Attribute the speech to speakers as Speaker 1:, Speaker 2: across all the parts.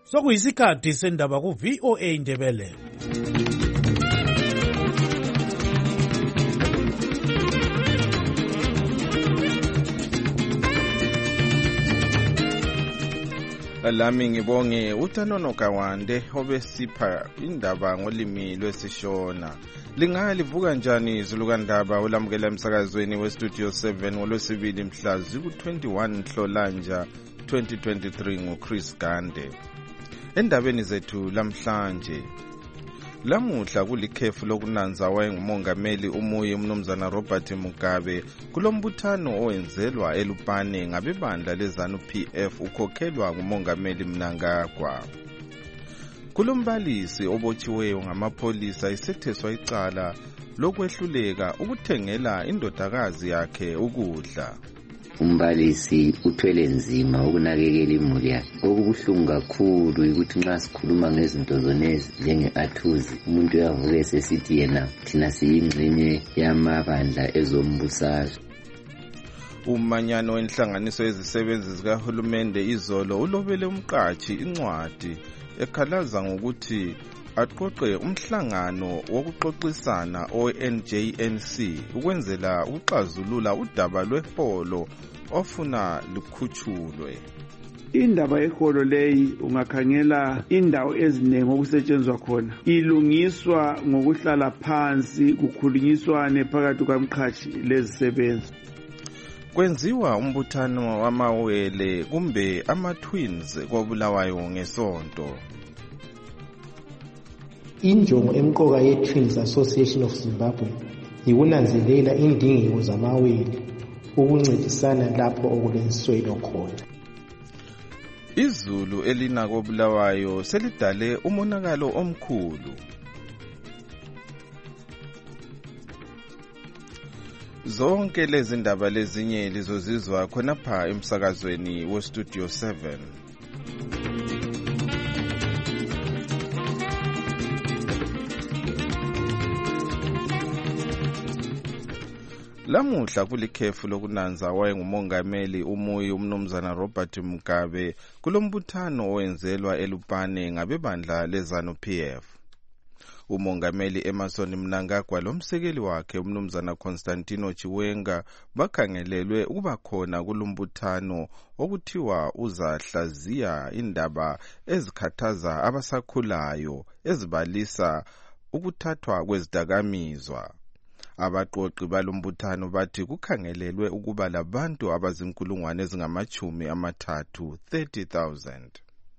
Speaker 1: Sokuyisikhathi sendaba ku VOA Indebele.
Speaker 2: Lami ngibonge uTanono Kawande obesipha indaba ngolimi lwesishona. Lingalivuka njani izulukandaba olamukela emsakazweni weStudio 7 ngolwesibili mhla ziku-21 Nhlolanja 2023 nguChris Gande. Endabeni zethu lamhlanje, lamuhla kulikhefu lokunanza wayengumongameli umuyi umnumzana Robert Mugabe kulombuthano owenzelwa eLupane ngabebandla leZANU-PF ukhokhelwa ngumongameli Mnangagwa. Kulombalisi obotshiweyo ngamapholisa isetheswa icala lokwehluleka ukuthengela indodakazi yakhe ukudla.
Speaker 3: Umbalisi uthwele nzima ukunakekela imuli yakhe. Okubuhlungu kakhulu ukuthi nxa sikhuluma ngezinto zonezi njenge-athuzi, umuntu uyavuka esesithi yena thina siyingxenye yamabandla ezombusazwe.
Speaker 2: Umanyano wenhlanganiso ezisebenzi zikahulumende izolo ulobele umqatshi incwadi ekhalaza ngokuthi aqoqe umhlangano wokuxoxisana o-NJNC ukwenzela ukuxazulula udaba lweholo ofuna lukhutshulwe.
Speaker 4: Indaba yeholo leyi ungakhangela indawo eziningi okusetshenzwa khona ilungiswa ngokuhlala phansi kukhulunyiswane phakathi kwamqhatshi lezisebenzi.
Speaker 2: Kwenziwa umbuthano wamawele kumbe ama-twins koBulawayo ngesonto.
Speaker 5: Injongo emqoka ye-Twins Association of Zimbabwe yikunanzelela indingeko zamawele ukuncedisana lapho okulenswelo khona.
Speaker 2: Izulu elina koBulawayo selidale umonakalo omkhulu. Zonke lezi ndaba lezinye lizozizwa khonapha emsakazweni weStudio 7. Lamuhla kulikhefu lokunanza wayengumongameli umuyi umnumzana Robert Mugabe kulombuthano owenzelwa eLupane ngabebandla leZANU-PF. Umongameli Emmerson Mnangagwa lomsekeli wakhe umnumzana Constantino Chiwenga bakhangelelwe ukuba khona kulombuthano okuthiwa uzahlaziya indaba ezikhathaza abasakhulayo ezibalisa ukuthathwa kwezidakamizwa. Abaqoqi balombuthano bathi kukhangelelwe ukuba labantu abazinkulungwane ezingama-30,000 30,000.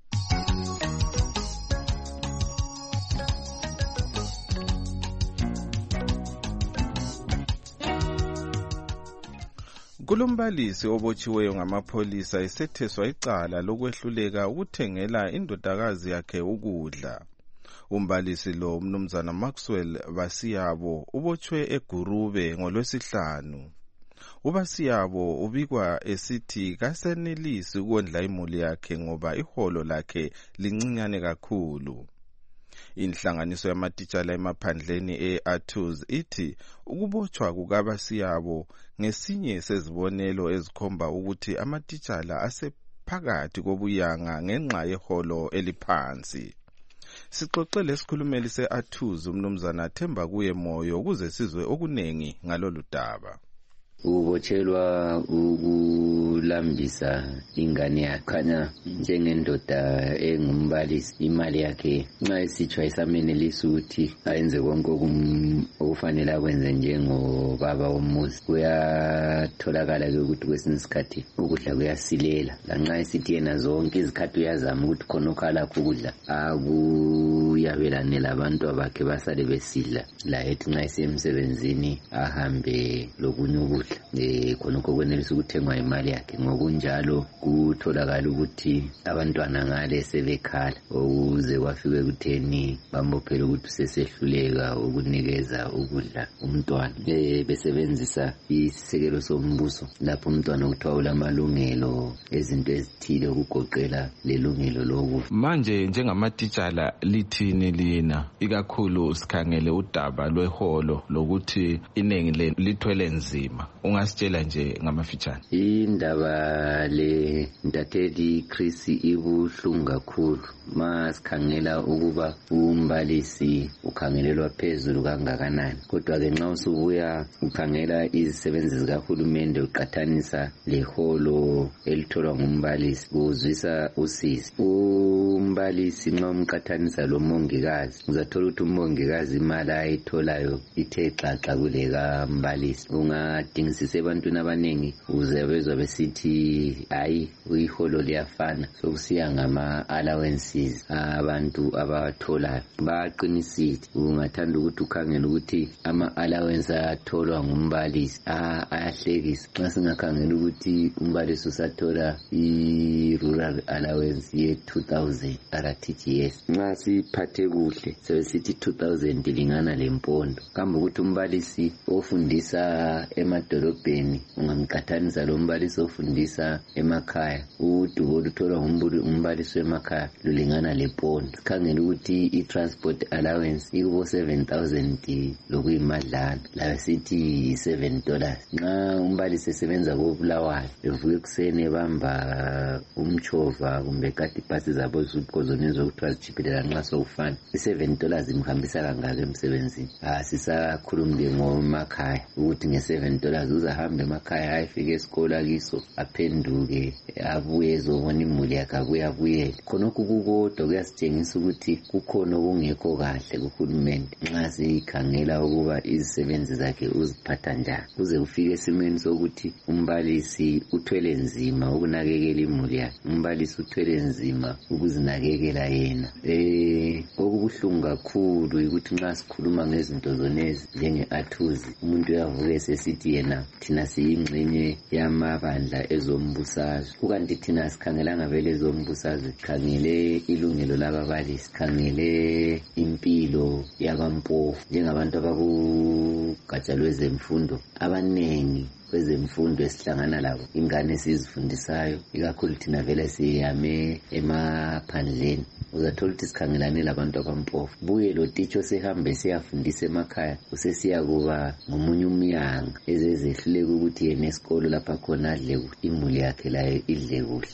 Speaker 2: Kulombalisi obotshiweyo ngamapholisa isetheswa icala lokwehluleka ukuthengela indodakazi yakhe ukudla. Umbalisi lo umnumzana Maxwell Basiyabo ubotshwe eGurube ngolwesihlanu. uBasiyabo ubikwa esithi kasenelisi ukondla imuli yakhe ngoba iholo lakhe lincinyane kakhulu. Inhlanganiso yamatitshala emaphandleni e-Athuz ithi ukubotshwa kukaBasiyabo ngesinye sezibonelo ezikhomba ukuthi amatitshala asephakathi kobuyanga ngenxa yeholo eliphansi. Sixoxe lesikhulumeli se-Athuz umnumzana Themba kuye moyo ukuze sizwe okunengi ngalolu daba.
Speaker 3: Ubotshelwa ukulambisa ingane yakhe khanya njengendoda engumbalisi imali yakhe nxa esitshwa isamenelisa ukuthi ayenze konke okufanele akwenze njengobaba womuzi. Kuyatholakala-ke ukuthi kwesinye isikhathi ukudla kuyasilela lanxa esithi yena zonke izikhathi uyazama ukuthi khonokho alakho ukudla akuyabelane labantu abakhe basale besidla layethi nxa esemsebenzini ahambe lokunye ukudla khonokho kwenelisa ukuthengwa imali yakhe. Ngokunjalo kutholakala ukuthi abantwana ngale sebekhala ukuze kwafike kutheni bambophela ukuthi sesehluleka ukunikeza ukudla umntwana. Besebenzisa isisekelo sombuso lapho umntwana kuthiwa ulamalungelo ezinto ezithile ukugoqela lelungelo lokudla.
Speaker 6: Manje njengamatitshala lithini
Speaker 2: esikhathini lina ikakhulu sikhangele udaba lweholo lokuthi iningi lithwele nzima. Ungasitshela nje ngamafitshane.
Speaker 3: Indaba le ntatheli Chris ibuhlungu kakhulu. Masikhangela ukuba umbalisi ukhangelelwa phezulu kangakanani. Kodwa ke nxa usubuya ukhangela izisebenzi zikahulumende uqathanisa leholo elitholwa ngumbalisi uzwisa usizi. Umbalisi nxa umqathanisa lo mongikazi uzathola ukuthi umongikazi imali ayitholayo ithe xaxa kuleka mbalisi. Ungadingisisa ebantwini abaningi uzabezwa besithi hayi iholo liyafana sokusiya ngama allowances abantu abatholayo. Baqinisile ungathanda ukuthi ukhangele ukuthi ama allowance atholwa ngumbalisi ayahlekisa. Nxa singakhangela ukuthi umbalisi usathola i-rural allowance ye 2000 RTGS, nxa siphathe kuhle sebesithi 2000 lingana lempondo. Kambe ukuthi umbalisi ofundisa emadolobheni ungamqathanisa lo mbalisi ofundisa emakhaya, udubo olutholwa ngumbalisi wemakhaya lulingana lempondo. Sikhangela ukuthi i-transport allowance ikubo 7000 lokuyimadlana, labe sithi $7. Nxa umbalisi esebenza koBulawayo evuka ekuseni ebamba umchova kumbe kati ibhasi zabo zibhozoneni zokuthiwa zichiphelela nxa sokufana, $7 imhambisa kangaka emsebenzini. Sisakhulumile ngomakhaya ukuthi nge$7 uzahamba emakhaya ayefika esikolo akiso aphenduke abuye ezobona imuli yakhe abuyele. Khonokho kukodwa kuyasitshengisa ukuthi kukhona okungekho kahle kuhulumende nxa sikhangela ukuba izisebenzi zakhe uziphatha njani. Kuze kufike esimeni sokuthi umbalisi uthwele nzima ukunakekela imuli yakhe, umbalisi uthwele nzima ukuzinakekela yena. Okubuhlungu kakhulu ukuthi nxa sikhuluma ngezinto zonezi njenge-athuzi, umuntu uyavuka esesithi yena thina siyingxenye yamabandla ezombusazwe. Kukanti thina sikhangelanga vele ezombusazwe, sikhangele ilungelo lababalisi, sikhangele impilo yabampofu njengabantu abakugatsha lwezemfundo. Abanengi kwezemfundo esihlangana labo, ingane esizifundisayo ikakhulu thina vele siyame emaphandleni, uzathola ukuthi sikhangelane labantu abampofu. Buye lo teacher sehambe siyafundisa emakhaya usesiya kuba ngomunye umyanga ezezehluleka ukuthi yena esikolo lapha khona adle kuhle, imuli yakhe layo idle kuhle.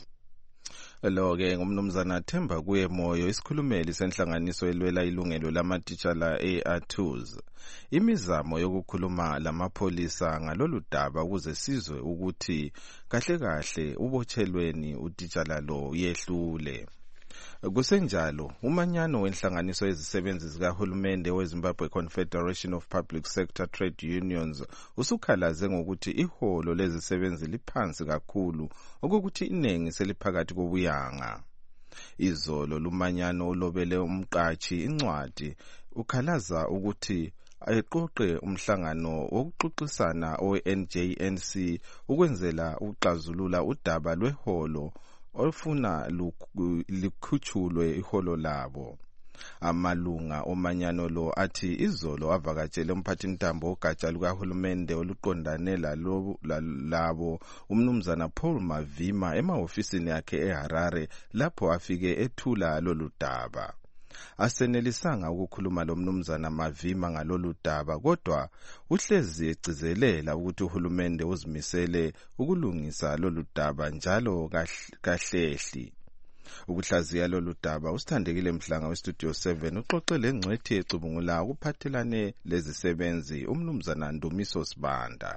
Speaker 2: Lo-ke ngumnumzana Themba kuye Moyo, isikhulumeli senhlanganiso elwela ilungelo lamatitshala e-Athuzi. Imizamo yokukhuluma lamapholisa ngalolu daba ukuze sizwe ukuthi kahle kahle ubotshelweni utitshala lo yehlule. Kusenjalo, umanyano wenhlanganiso ezisebenzi zikahulumende weZimbabwe Confederation of Public Sector Trade Unions usukhalaze ngokuthi iholo lezisebenzi liphansi kakhulu okuthi inengi seliphakathi kobuyanga. Izolo lumanyano ulobele umqatshi incwadi ukhalaza ukuthi ayeqoqe umhlangano wokuxoxisana owe-NJNC ukwenzela ukuxazulula udaba lweholo olufuna likhutshulwe iholo labo. Amalunga omanyano lo athi izolo avakatshele umphathintambo ogatsha lukahulumende oluqondane labo umnumzana Paul Mavima emahofisini yakhe eHarare lapho afike ethula lolu daba. Asenelisanga ukukhuluma lo mnumzana Mavima ngalolu daba, kodwa uhlezi egcizelela ukuthi uhulumende uzimisele ukulungisa lolu daba njalo kahlehli. Ukuhlaziya lolu daba usithandekile Mhlanga weStudio 7 uxoxele ngcwethi ecubungula ukuphathelane lezisebenzi umnumzana Ndumiso Sibanda.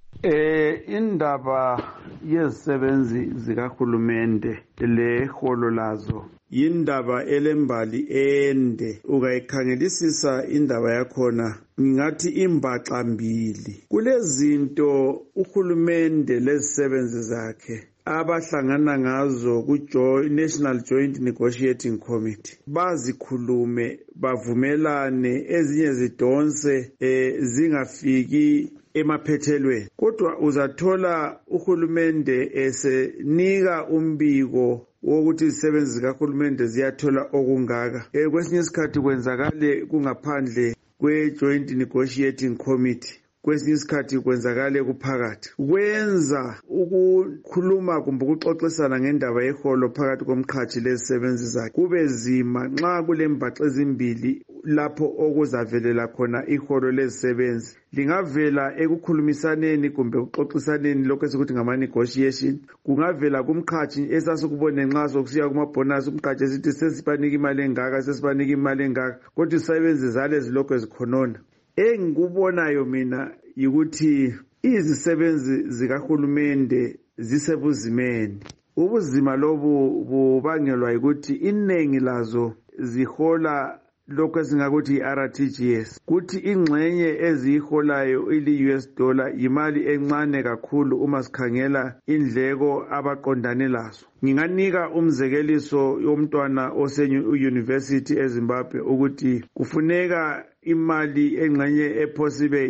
Speaker 4: Indaba yezisebenzi zikahulumende leholo lazo yindaba elembali ende. Ungayikhangelisisa indaba yakhona ngingathi imbaxa mbili. Kulezinto uhulumende lezisebenzi zakhe abahlangana ngazo National Joint Negotiating Committee bazikhulume bavumelane, ezinye zidonse zingafiki emaphethelweni. Kodwa uzathola uhulumende esenika umbiko wokuthi izisebenzi zikahulumende ziyathola okungaka. Kwesinye isikhathi kwenzakale kungaphandle kwe-Joint Negotiating Committee. kwesinye isikhathi kwenzakale kuphakathi. Kwenza ukukhuluma kumbe ukuxoxisana ngendaba yeholo phakathi komqhatshi lezisebenzi zakhe kube nzima nxa kulembaxa ezimbili lapho okuzavelela khona iholo lezisebenzi. Lingavela ekukhulumisaneni kumbe ukuxoxisaneni lokho esikuthi ngama-negotiation. Kungavela kumqhatshi esasikubone nxa sokusiya kumabhonasi umqhatshi esithi sesibanika imali engaka, sesibanika imali engaka, kodwa izisebenzi zale zilokho zikhonona. Engikubonayo mina yikuthi izisebenzi zikahulumende zisebuzimeni. Ubuzima lobu bubangelwa yikuthi iningi lazo zihola lokho esingakuthi i-RTGS, kuthi ingxenye eziyiholayo ili-US dollar yimali encane kakhulu uma sikhangela indleko abaqondane lazo. Nginganika umzekeliso yomntwana ose-university eZimbabwe ukuthi kufuneka imali engxenye ephosibe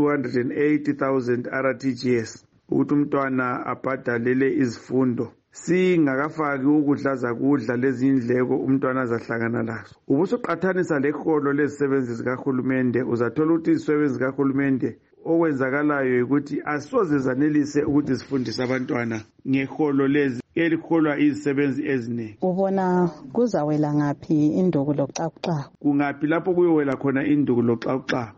Speaker 4: yi-280,000 RTGS ukuthi umntwana abhadalele izifundo. Singakafaki ukudlaza kudla lezi indleko umntwana azahlangana lazo. Ubusuqathanisa leholo lezisebenzi zikahulumende, uzathola ukuthi izisebenzi zikahulumende okwenzakalayo ukuthi asoze zanelise ukuthi zifundise abantwana ngeholo lezi eliholwa izisebenzi eziningi.
Speaker 6: Ubona kuzawela ngaphi induku loxakuxaku? Kungaphi
Speaker 4: lapho kuyowela khona induku loxakuxaku?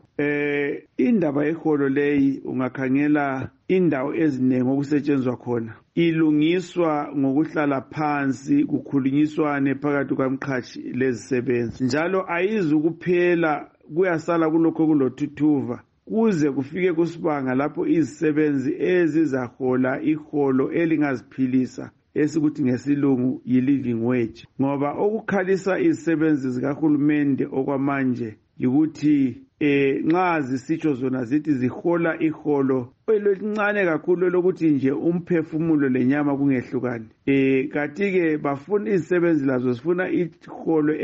Speaker 4: Indaba yeholo leyi ungakhangela indawo eziningi okusetshenzwa khona ilungiswa ngokuhlala phansi kukhulunyiswane phakathi kwamqhatshi lezisebenzi. Njalo ayizukuphela, kuyasala kulokho kulothuthuva kuze kufike kusibanga lapho izisebenzi ezizahola iholo elingaziphilisa esikuthi ngesilungu yi-living wage. Ngoba okukhalisa izisebenzi zikahulumende okwamanje yikuthi nxa zisitsho zona zithi zihola iholo elincane kakhulu lokuthi nje umphefumulo lenyama kungehlukani. Kanti-ke bafuna izisebenzi lazo zifuna iholo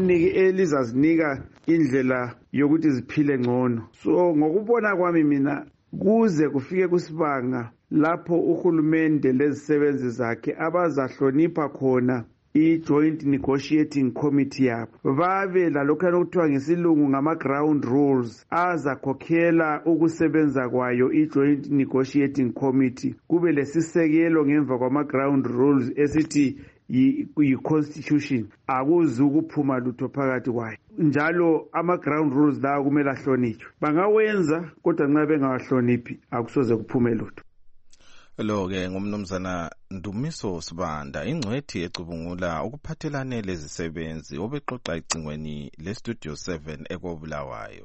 Speaker 4: elizazinika indlela yokuthi ziphile ngcono. So ngokubona kwami mina kuze kufike kusibanga lapho uhulumende lezisebenzi zakhe abazahlonipha khona i-Joint Negotiating Committee yabo, babe lalokho okuthiwa ngesilungu ngama-ground rules azakhokhela ukusebenza kwayo i-Joint Negotiating Committee, kube lesisekelo ngemva kwama-ground rules esithi yi-constitution, akuzi ukuphuma lutho phakathi kwayo. Njalo ama-ground rules lawo kumele ahlonitshwe. Bangawenza kodwa nxa bengawahloniphi akusoze kuphume lutho.
Speaker 2: Lo-ke ngumnumzana Ndumiso Sibanda, ingcwethi ecubungula ukuphathelane lezisebenzi obexoxa icingweni le-Studio 7 ekobulawayo.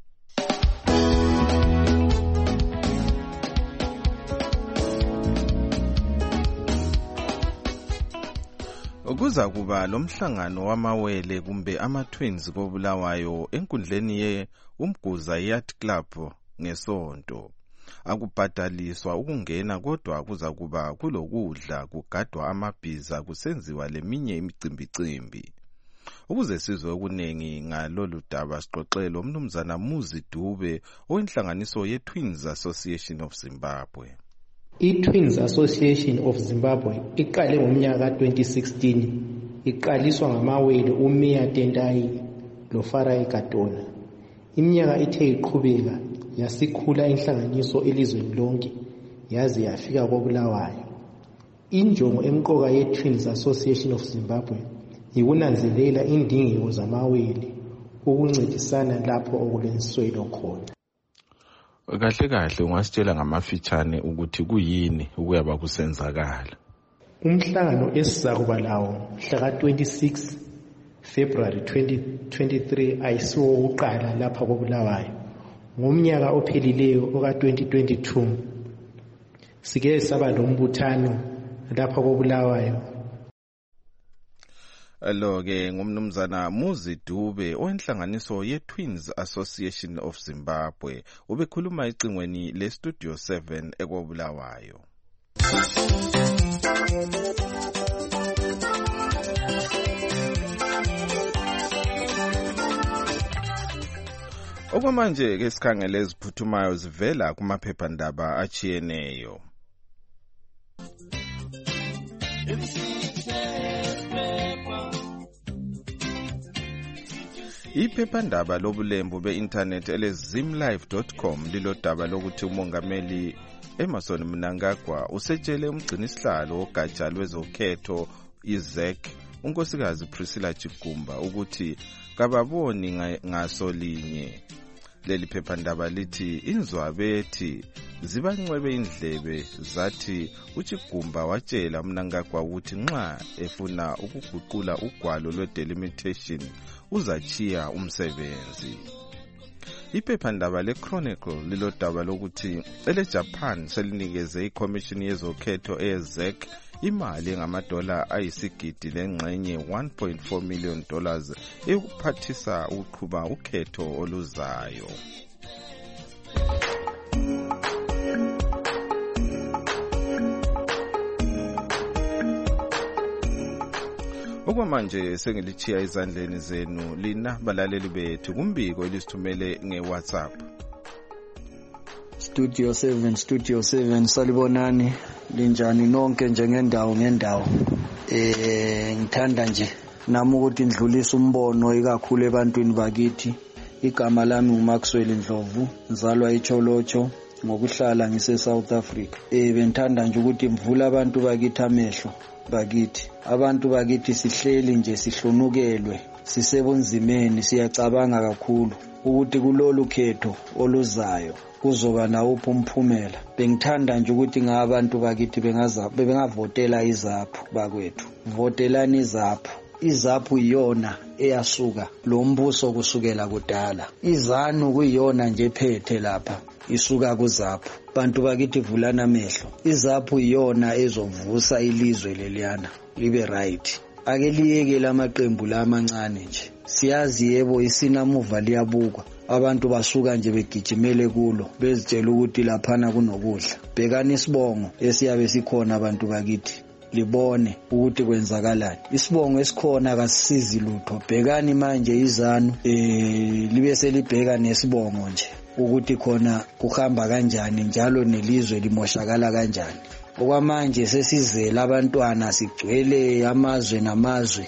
Speaker 2: Ukuza kuba lomhlangano wamawele kumbe ama-twins kobulawayo enkundleni ye-Umguza Yacht Club ngesonto. Akubhadaliswa ukungena kodwa kuza kuba kulokudla, kugadwa amabhiza, kusenziwa leminye imicimbi. Ukuze sizwe okuningi ngalolu daba sixoxele umnumzana Muzi Dube owenhlanganiso ye-Twins Association of Zimbabwe.
Speaker 5: I-Twins Association of Zimbabwe iqale ngomnyaka ka-2016, iqaliswa ngamawele uMia Tendai loFarai Katona. Iminyaka ithe iqhubeka yasikhula inhlanganiso elizweni lonke yaze yafika kobulawayo. Injongo emqoka ye-Twins Association of Zimbabwe yikunanzelela indingeko zamawele ukuncedisana lapho okulenswelo khona.
Speaker 2: Kahle ungasitshela ngamafitshane ukuthi kuyini ukuyaba kusenzakala?
Speaker 5: Umhlangano esizakuba lawo mhla ka-26 February 2023 ayisiwo uqala lapha kobulawayo. Ngomnyaka ophelileyo oka-2022 sike saba lombuthano lapha kobulawayo.
Speaker 2: Lo-ke ngumnumzana Muzi Dube owenhlanganiso ye-Twins Association of Zimbabwe ubekhuluma icingweni le-Studio 7 ekobulawayo. Okwamanje ke sikhangele eziphuthumayo zivela kumaphephandaba achiyeneyo. Iphephandaba lobulembu be-internet elezimlive.com lilodaba lokuthi umongameli Emmerson Mnangagwa usetshele umgcinisihlalo wogatsha lwezokhetho iZEC unkosikazi Priscilla Chigumba ukuthi kababoni ngaso linye. Leli phephandaba lithi inzwabethi zibancwebe indlebe zathi uChigumba watshela Mnangagwa ukuthi nxa efuna ukuguqula ugwalo lwe-delimitation uzachiya umsebenzi. Iphephandaba le-Chronicle lilodaba lokuthi ele-Japan selinikeze iCommission yezokhetho eZEC imali engamadola ayisigidi lengxenye $1.4 million eyokuphathisa ukuqhuba ukhetho oluzayo. Okwamanje sengilichiya izandleni zenu lina balaleli bethu kumbiko elisithumele ngeWhatsApp.
Speaker 7: Studio 7 salibonani linjani nonke njengendawo ngendawo. Ngithanda nje nami ukuthi ndlulise umbono ikakhulu ebantwini bakithi. Igama lami uMaxwell Ndlovu, ngizalwa eCholocho ngokuhlala ngise South Africa. Bengithanda nje ukuthi mvula abantu bakithi amehlo bakithi. Abantu bakithi sihleli nje sihlunukelwe, sisebunzimeni, siyacabanga kakhulu ukuthi kulolu khetho oluzayo kuzoba nawuphi umphumela. Bengithanda nje ukuthi ngabantu bakithi bengavotela iZAPHU bakwethu. Votelani iZAPHU. iZAPHU iyona eyasuka lo mbuso kusukela kudala. iZANU kuyiyona nje phethe lapha isuka kuZAPHU. Bantu bakithi vulana amehlo. iZAPHU iyona ezovusa ilizwe leliyana libe right. Ake liyeke lamaqembu lamancane nje. Siyazi yebo isinamuva liyabukwa. Abantu basuka nje begijimele kulo bezitshela ukuthi laphana kunokudla. Bhekani isibongo esiyabe sikhona abantu bakithi. Libone ukuthi kwenzakalani. Isibongo esikhona akasisizi lutho. Bhekani manje iZANU libe selibheka nesibongo nje ukuthi khona kuhamba kanjani njalo nelizwe limoshakala kanjani. Okwamanje sesizela abantwana sigcwele amazwe namazwe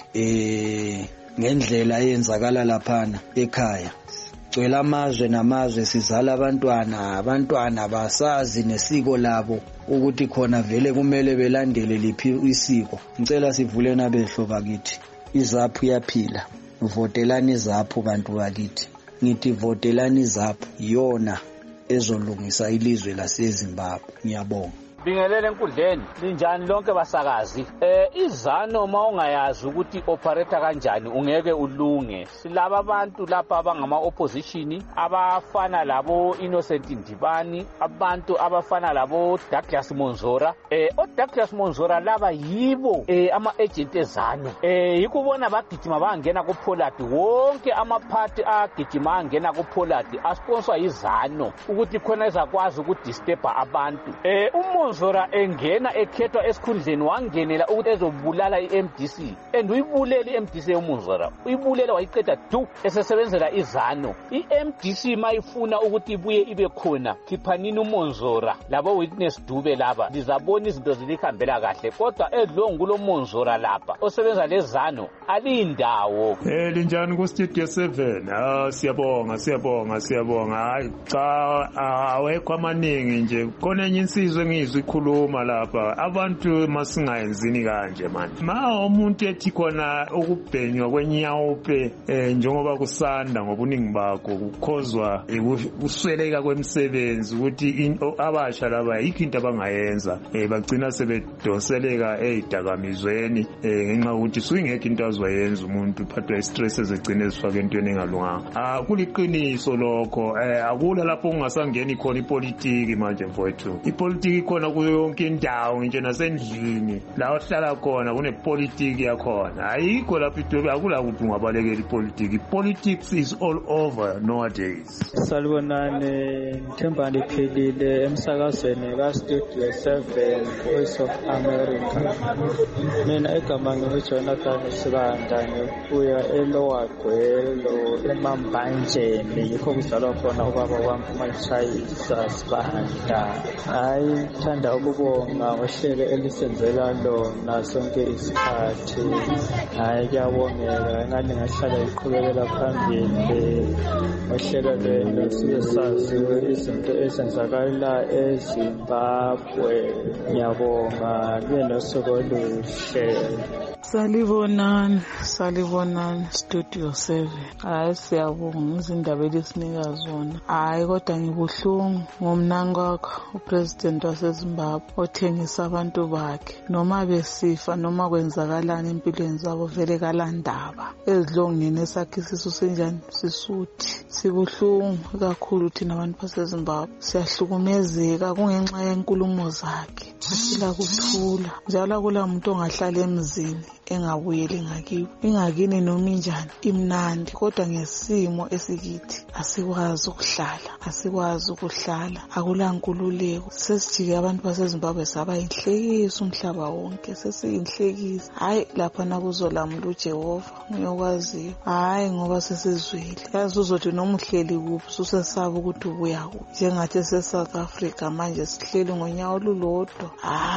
Speaker 7: ngendlela eyenzakala laphana ekhaya. Gcwele amazwe namazwe sizala abantwana basazi nesiko labo ukuthi khona vele kumele belandele liphi isiko. Ngicela sivuleni abehlo bakithi. iZAPHU yaphila. Votelani iZAPHU bantu bakithi. Ngithi votelani iZAPHU yona ezolungisa ilizwe laseZimbabwe. Ngiyabonga.
Speaker 8: Bingelele enkundleni linjani lonke basakazi. iZANU ma ungayazi ukuthi operator kanjani ungeke ulunge. Silaba abantu lapha abangama opposition abafana labo Innocent Ndibani, abantu abafana labo Douglas Monzora. Douglas Monzora laba yibo ama agent eZANU. Yikubona bagijima bangena ku Pollard, wonke ama party agijima angena ku Pollard asponsor iZANU ukuthi khona ezakwazi ukudisturb abantu. Monzora engena ekhethwa esikhundleni wangenela ukuthi ezobulala iMDC and uyibulele iMDC yoMonzora. Uyibulela wayiqeda du esesebenzela iZANU. iMDC mayifuna ukuthi ibuye ibe khona khiphanini uMonzora labo witness Dube laba lizabona izinto zilikhambela kahle, kodwa edlongu kulo Monzora lapha osebenza leZANU alindawo.
Speaker 9: Linjani ku Studio 7. Siyabonga. Hayi cha awekho amaningi nje. Khona enye insizwe ngizwe ikhuluma lapha abantu masingayenzini kanje manje. Ma umuntu ethi khona ukubhenywa kwenyawupe njengoba kusanda ngobuningi bakho kukhozwa ukusweleka kwemisebenzi ukuthi abasha laba yikho into abangayenza bagcina sebedonseleka ezidakamizweni ngenxa ukuthi swingekho into azoyenza umuntu uphathwa istress ezigcina ezifaka entweni engalunganga. Kuliqiniso lokho akula lapho ungasangeni khona ipolitiki manje mfowethu. Ipolitiki khona kuyo yonke indawo nje nasendlini la ohlala khona kunepolitiki yakhona. Ayikho lapho idolobha akula ukuthi ungabalekela ipolitiki. Politics is all over nowadays.
Speaker 10: Salibonani, Themba Ndiphilile emsakazweni ka Studio 7 Voice of America. Mina igama ngiJonathan Sibandane uya eLower Gwelo eMambanjeni yikho kuzalwa khona ubaba wami uMashayisa Sibanda. Hayi Ngithanda ukubonga ngohlelo elisenzela lona sonke isikhathi. Hayi kuyabongeka engani ngahlala iqhubekela phambili ngohlelo lwenu sibe sazi izinto ezenzakala eZimbabwe. Ngiyabonga kube nosuku oluhle.
Speaker 11: Salibonani Studio 7. Hayi siyabonga izindaba elisinika zona. Hayi kodwa ngibuhlungu ngomnankakho upresident waseZimbabwe othengisa abantu bakhe noma besifa noma kwenzakalani empilweni zabo vele kalandaba ezidlongeni esakhisiso senjani sisuthi. Sibuhlungu kakhulu thina abantu baseZimbabwe, siyahlukumezeka kungenxa yenkulumo zakhe. Asila kuthula njalo akula muntu ongahlala emzini engabuyeli ngakibo. Ingakini noma injani imnandi kodwa ngesimo esikithi asikwazi ukuhlala akula nkululeko. Sesijike abantu baseZimbabwe saba inhlekisa umhlaba wonke, sesiyinhlekisa. Hayi lapha nakuzolamula uJehova ngiyokwaziyo. Hayi ngoba sesizwile yazi uzothi noma uhleli kuphi susesaba ukuthi ubuya kuphi. Njengathi se-South Africa manje sihleli ngonyawo olulodwa.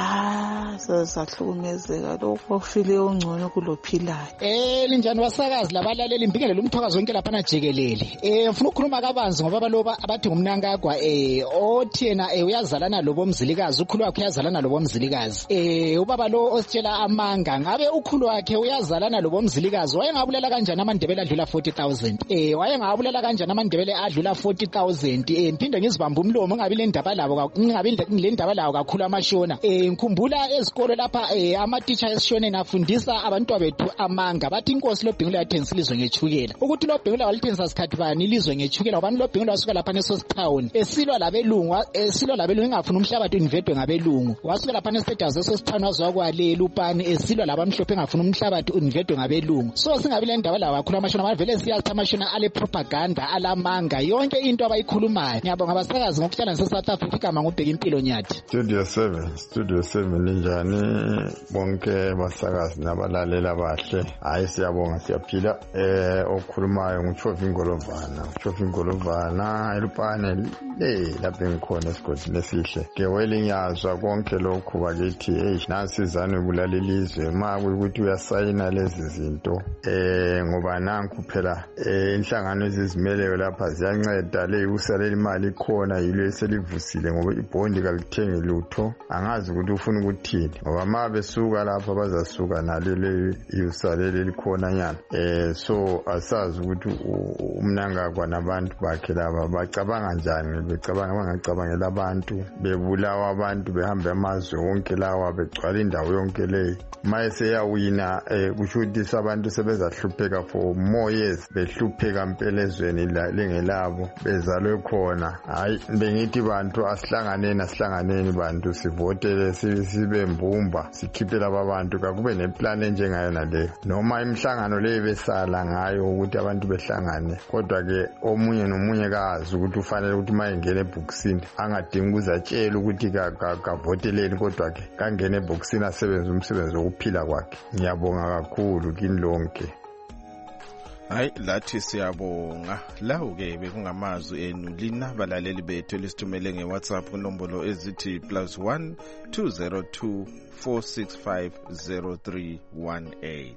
Speaker 11: Sesahlukumezeka lokho ofile ongcono kulophilayo.
Speaker 12: Linjani wasakazi labalaleli mbingelela umthwakazi wonke lapha jikelele. Ngifuna ukukhuluma kabanzi ngoba baloba abathi ngumnankagwa othi yena uyazalana lobo mzilikazi, ukhulu wakhe uyazalana lobo mzilikazi. Ubaba lo ositshela amanga ngabe ukhulu wakhe uyazalana lobo mzilikazi. Wayengabulela kanjani amandebele adlula 40,000? Wayengabulela kanjani amandebele adlula 40,000? Ngiphinde ngizibamba umlomo ngabi le ndaba labo le ndaba lawo kakhulu amashona. Ngikhumbula ezikolo lapha ama-teacher esishoneni afundisa abantwana bethu amanga bathi inkosi loBhengula yathengisa ilizwe ngechukela. Ukuthi loBhengula walithengisa sikhathi bani ilizwe ngechukela? Ubani loBhengula wasuka lapha eSositown esilwa labelungu engafuna umhlabathi univedwe ngabelungu. Wasuka lapha eStadium eSositown waziwa kwalela upani esilwa labamhlophe engafuna umhlabathi univedwe ngabelungu. So singabi le ndaba lawo kakhulu amashona mavele siyazi amashona ale propaganda alamanga yonke into abayikhulumayo. Ngiyabonga abasakazi ngokuhlala nase-South Africa mangubheka impilo nyathi.
Speaker 13: Studio 7 linjani bonke basakazi nabalalela bahle. Hayi siyabonga siyaphila. Okhulumayo nguChofingolova elupane lapha engikhona esigodini esihle. Ngewelingiyazwa konke lokhu bakithi nasizane ukulalela izwe ma ukuthi uyasayina lezi zinto ngoba nanku phela inhlangano ezizimeleyo lapha ziyanceda le usalela imali ikhona yilo eselivusile ngoba ibhondi kalithengi lutho. Angazi ukuthi ufuna ukuthini ngoba ma besuka lapha bazasuka nalele usalele likhona nyana. So asazi ukuthi umnankagwa nabantu bakhe laba bacabanga njani, becabanga bangacabangela abantu bebulawa abantu behamba amazwe wonke lawa begcwala indawo yonke leyo. Mayeseyawina kusho ukuthi abantu sebezahlupheka for more years, behlupheka empelezweni lengelabo bezalwe khona. Hayi bengithi bantu asihlanganeni bantu sivotele sibe mbumba sikhiphela abantu kakube neplan enjengayona leyo. Noma imihlangano leyo besala ngayo ukuthi abantu behlangane kodwa ke omunye nomunye kazi ukuthi ufanele ukuthi mayengena ebhokisini angadingi ukuzatshela ukuthi kavoteleni kodwa ke kangena ebhokisini asebenze umsebenzi wokuphila kwakhe. Ngiyabonga kakhulu kini lonke.
Speaker 2: Hayi lathi siyabonga. Lawo-ke bekungamazwi enu lina balaleli bethu elisithumele ngeWhatsApp kunombolo ezithi +1 202 465 0318.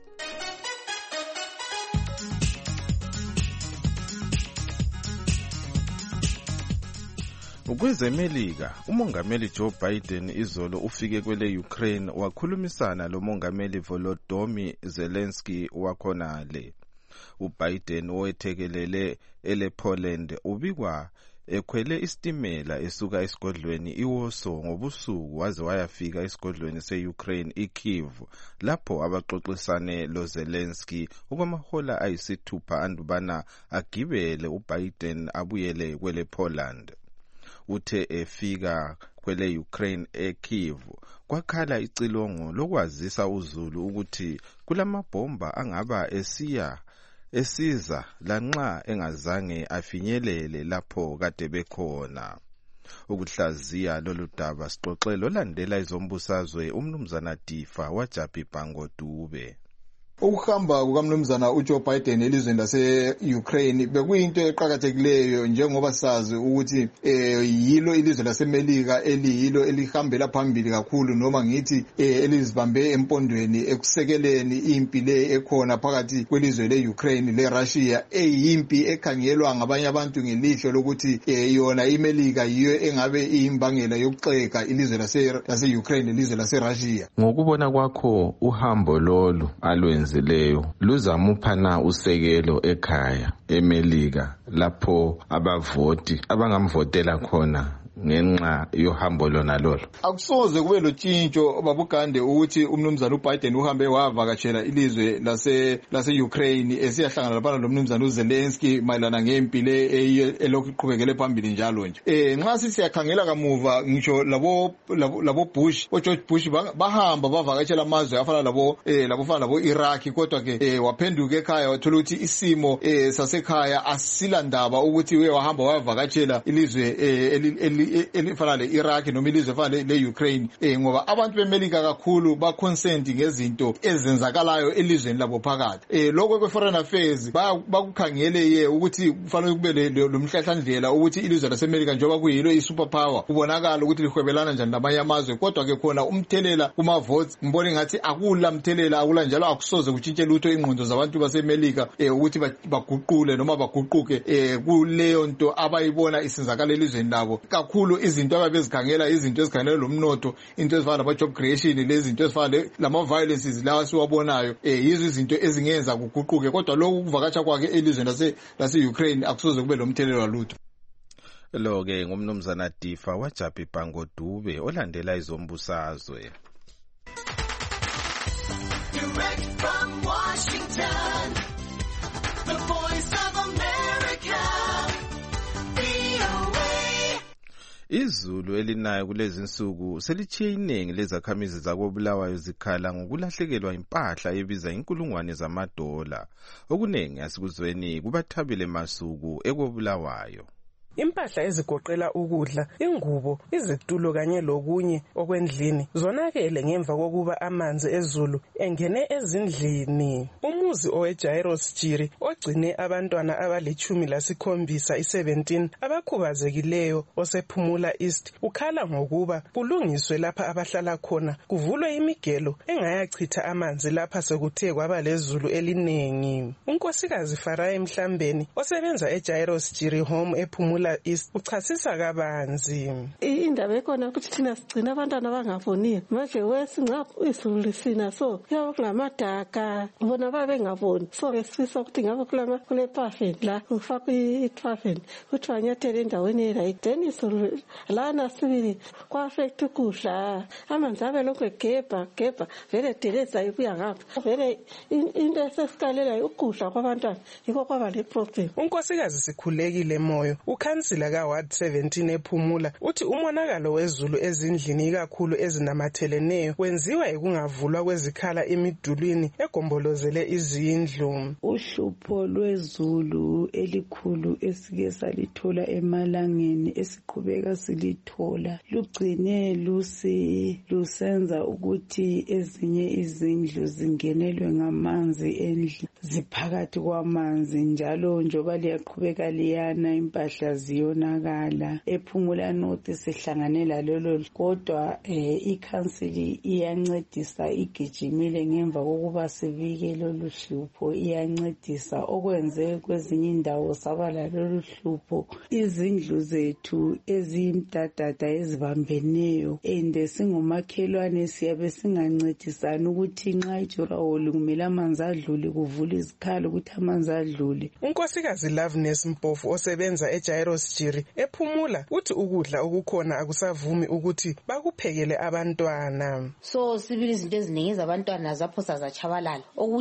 Speaker 2: Ukwezemelika, umongameli Joe Biden izolo ufike kwele Ukraine wakhulumisana lo mongameli Volodymyr Zelensky wakhonale. uBiden owethekelele elePoland ubikwa ekhwele istimela esuka esigodlweni iWarsaw ngobusuku waze wayafika esigodlweni seUkraine iKyiv lapho abaxoxisane loZelensky okwamahola ayisithupha andubana agibele uBiden abuyele kwele Poland. Uthe efika kwele Ukraine eKyiv kwakhala icilongo lokwazisa uZulu ukuthi kulamabhomba angaba esiza lanxa engazange afinyelele lapho kade bekhona. Ukuhlaziya lolu daba sixoxelo landela izombusazwe umnumzana Difa waJapi Bhangodube.
Speaker 14: Ukuhamba kukamnumzana uJoe Biden elizweni lase-Ukraine bekuyinto eqhakathekileyo njengoba sazi ukuthi yilo ilizwe laseMelika eliyilo elihambela phambili kakhulu noma ngithi elizibambe empondweni ekusekeleni impi le ekhona phakathi kwelizwe le-Ukraine le-Russia eyimpi ekhangelwa ngabanye abantu ngelihlo lokuthi yona iMelika yiyo engabe iyimbangela yokuxeka ilizwe lase-Ukraine ilizwe lase-Russia.
Speaker 2: Ngokubona kwakho uhambo lolu alwenzileyo luzamupha na usekelo ekhaya eMelika lapho abavoti abangamvotela khona ngenxa yohambo lona lolo?
Speaker 14: Akusoze kube lotshintsho babugande ukuthi umnumzana uBiden uhambe wavakatshela ilizwe lase-Ukraine esiyahlangana lapha nomnumzana uZelensky mayelana ngempi le elokhu iqhubekele phambili njalo nje. Nxa siyakhangela kamuva ngisho labo Bush, George Bush bahamba bavakatshela amazwe afana labo Iraq, kodwa ke waphenduka ekhaya wathola ukuthi isimo sasekhaya asilandaba ukuthi wahamba wavakatshela ilizwe elifana le-Iraq noma ilizwe efana le-Ukraine ngoba abantu beMelika kakhulu ba-consent ngezinto ezenzakalayo elizweni labo phakathi. Lokho kwe-foreign affairs bakukhangele ukuthi kufanele kube lomhlahlandlela ukuthi ilizwe laseMelika njengoba kuyilo i-superpower kubonakala ukuthi lihwebelana njani namanye amazwe, kodwa ke khona umthelela kuma-votes ngibona ngathi akula mthelela, akula njalo akusoze kutshintshe lutho ingqondo zabantu baseMelika ukuthi baguqule noma baguquke kuleyo nto abayibona isenzakala elizweni labo. Kakhulu izinto ababezikhangela izinto ezikhangela lomnotho, into ezifana nama-job creation, lezi zinto ezifana lama-violences lawa siwabonayo yizo izinto ezingenza kuguquke, kodwa lokhu kuvakatsha kwakhe elizweni lase-Ukraine akusoze kube lomthelela lutho.
Speaker 2: Lo-ke ngumnumzana Difa Wajabi Bhango Dube olandela izombusazwe. Direct from Washington, the voice of America, VOA. Izulu elinayo kulezi insuku selitshiye iningi lezakhamizi zakoBulawayo zikhala ngokulahlekelwa impahla ebiza inkulungwane zamadola. Okuningi asikuzweni kubathabile masuku ekoBulawayo.
Speaker 15: Impahla ezigoqela ukudla, ingubo, izitulo kanye lokunye okwendlini zonakele ngemva kokuba amanzi ezulu engene ezindlini. Umuzi oweJairos Jiri ogcine abantwana abali-17 abakhubazekileyo osePhumula East ukhala ngokuba kulungiswe lapha abahlala khona, kuvulwe imigelo engayachitha amanzi lapha sekuthe kwaba lezulu elinengi. Unkosikazi Faraye Mhlambeni osebenza eJairos Jiri Home ePhumula East uchasisa kabanzi.
Speaker 16: Indaba ekhona ukuthi thina sigcina abantwana abangafoniyo manje wesinqa izulu lisina so ngamadaka bona babengafoni so ngesifisa ukuthi ngabe kule parfum la ufaka i-parfum ukuthi wanyathele endaweni e-right then izulu lana sibili kwa-affect ukudla amanzi abe lokhu egebha vele deleza ibuya ngapha vele into esesikalela ukudla kwabantwana yikho kwaba le problem.
Speaker 15: Unkosikazi Sikhulekile Moyo ukhansila ka-Ward 17 ePhumula uthi umonakalo wezulu ezindlini ikakhulu ezinamateleneyo wenziwa yikungavulwa kwezikhala emidulini egombolozele izindlu.
Speaker 17: Uhlupho lwezulu elikhulu esike salithola emalangeni esiqhubeka silithola lugcine lusenza ukuthi ezinye izindlu zingenelwe ngamanzi endlini ziphakathi kwamanzi njalo njoba liyaqhubeka liyana impahla ziyonakala. ePhumula North sihlangane lalolo kodwa ikhansili iyancedisa igijimile ngemva kokuba sibike lolu hlupho iyancedisa okwenze kwezinye indawo saba lalolu hlupho izindlu zethu ezimdadada ezibambeneyo singumakhelwane siyabe singancedisani ukuthi nxa ijoraholi kumele amanzi adlule kuvula izikhala ukuthi amanzi adlule.
Speaker 15: Unkosikazi Loveness Mpofu osebenza eJairos Jiri ePhumula uthi ukudla okukhona akusavumi ukuthi bakuphekele abantwana.
Speaker 18: So sibili izinto eziningi zabantwana zapho sazachabalala okunye okuningi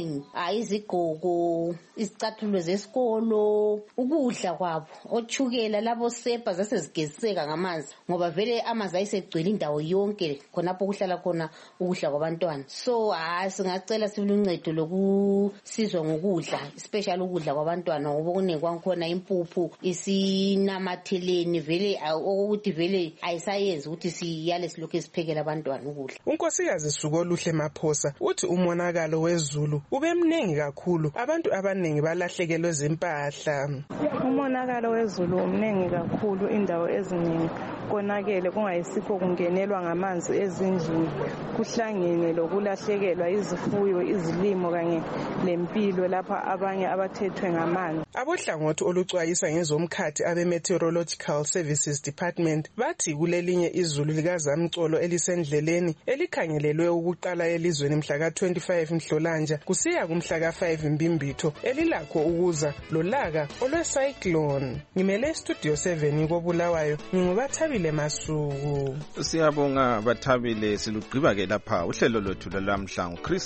Speaker 18: abaningi izigqoko, izicathulo zesikolo, ukudla kwabo, ochukela labo sepa zasezigeziseka ngamanzi ngoba vele amanzi ayisegcwele indawo yonke khonapho kuhlala khona ukudla kwabantwana. So singacela siluncedo lokusizwa ngokudla, especially ukudla kwabantwana ngoba kuningi kwakhona impuphu isinamatheleni vele ukuthi vele ayisayenzi ukuthi siyale silokhu siphekela abantwana ukudla.
Speaker 15: uNkosikazi Sukoluhle Maphosa uthi umonakalo wezulu ube mningi kakhulu, abantu abaningi balahlekelwe zimpahla.
Speaker 19: Umonakalo wezulu umningi kakhulu, indawo eziningi konakele kungayisikho kungenelwa ngamanzi ezindlini, kuhlangene lokulahlekelwa izifuyo, izilimo kanye lempilo lapha abanye abathethwe ngamanzi. Abohlangothi olucwayisa ngezomkhathi abe-Meteorological Services Department bathi kulelinye izulu likazamcolo elisendleleni elikhangelelwe ukuqala elizweni mhla ka-25 Nhlolanja kusiya kumhla ka-5 Mbimbitho elilakho ukuza lolaka olwe-cyclone. Ngimele Studio 7 koBulawayo, nginguBathabile Masuku.
Speaker 2: Siyabonga Bathabile, silugqiba ke lapha uhlelo lwethu lwamhla.